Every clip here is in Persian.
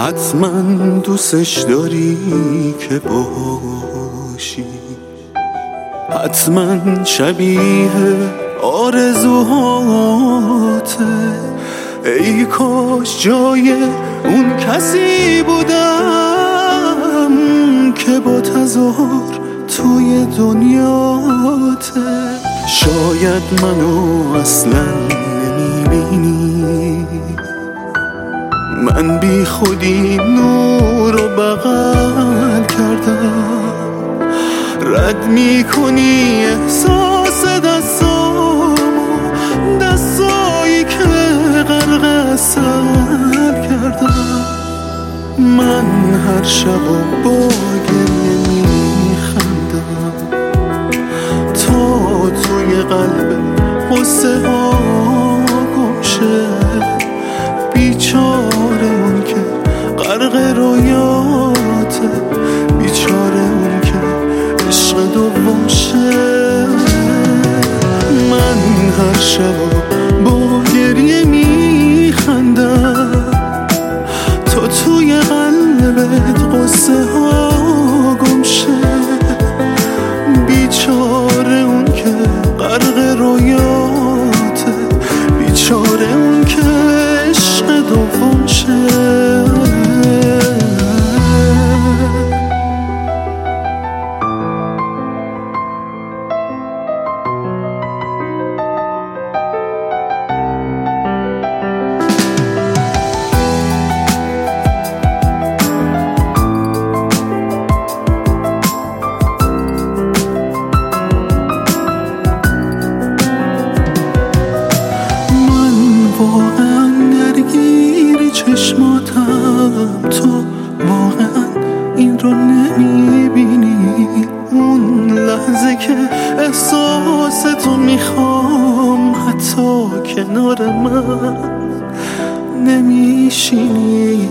حتما دوستش داری که باشی، حتما شبیه آرزوهاته. ای کاش جای اون کسی بودم که با تظاهر توی دنیاته. شاید منو اصلا نمیبینی، من بی خودی نور رو بغل کردم. رد میکنی احساس دستامو، دستایی که غرق عسل کردم. من هر شب و با گریه میخندم تا توی قلب قصه ها گم شه. بیچاره اون که غرق رویاته، بیچاره اون که عشق دوم شه. من هر شب با گریه میخندم تا توی قلبت قصه ها گم شه. بیچاره اون که غرق رویاته، بیچاره اون که عشق دوم شه. واقعا درگیر چشماتم، تو واقعا این رو نمیبینی. اون لحظه که احساس تو میخوام، حتی کنار من نمیشینی.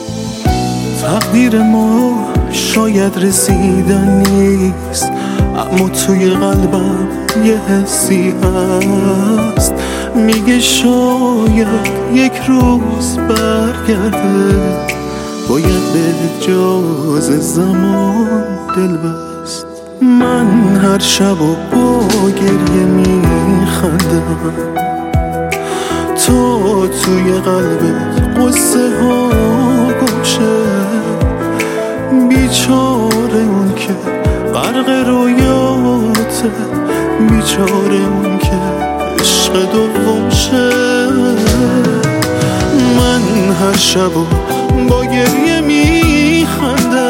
تقدیر ما شاید رسیدن نیست، اما توی قلبم یه حسی هست میگه شاید یک روز برگرده. باید به جاز زمان دل بست. من هر شب و با گریه میخندم تا توی قلبت قصه ها گم شه. بیچاره اون که غرق رویاته، بیچاره اون که عشق دوم شه. من هر شب با گریه میخندم